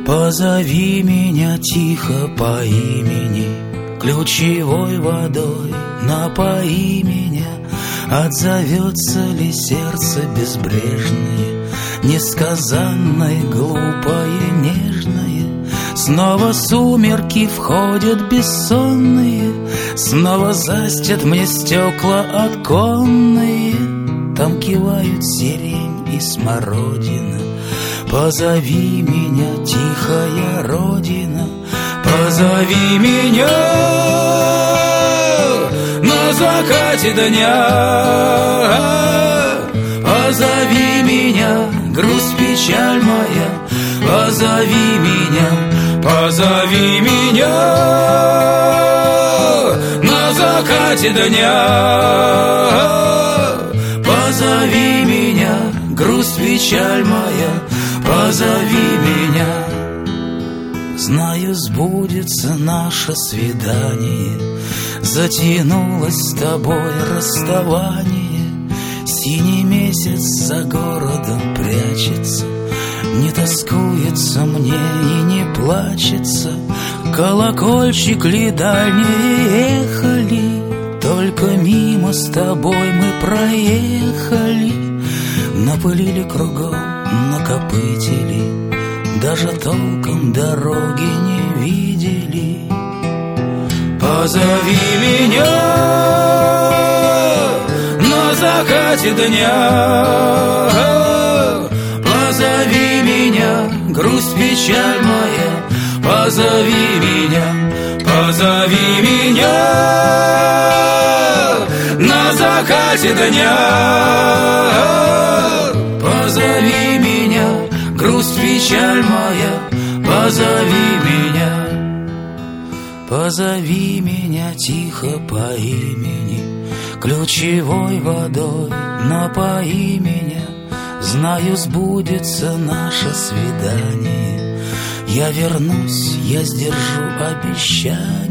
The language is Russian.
Позови меня тихо по имени, ключевой водой напои меня. Отзовется ли сердце безбрежное, несказанное, глупое, нежное? Снова сумерки входят бессонные, снова застят мне стекла оконные. Там кивают сирень и смородина. Позови меня, тихая родина, позови меня на закате дня. Позови меня, грусть, печаль моя, позови меня, позови меня на закате дня. Позови меня, грусть, печаль моя, позови меня. Знаю, сбудется наше свидание, затянулось с тобой расставание. Синий месяц за городом прячется, не тоскуется мне и не плачется. Колокольчик ли дальние ехали, только мимо с тобой мы проехали. Напылили кругом, накопытили, даже толком дороги не видели. Позови меня на закате дня. Позови меня, грусть, печаль моя, позови меня, позови меня на закате дня. Позови меня, грусть, печаль моя, позови меня. Позови меня тихо по имени, ключевой водой напои меня. Знаю, сбудется наше свидание, я вернусь, я сдержу обещание.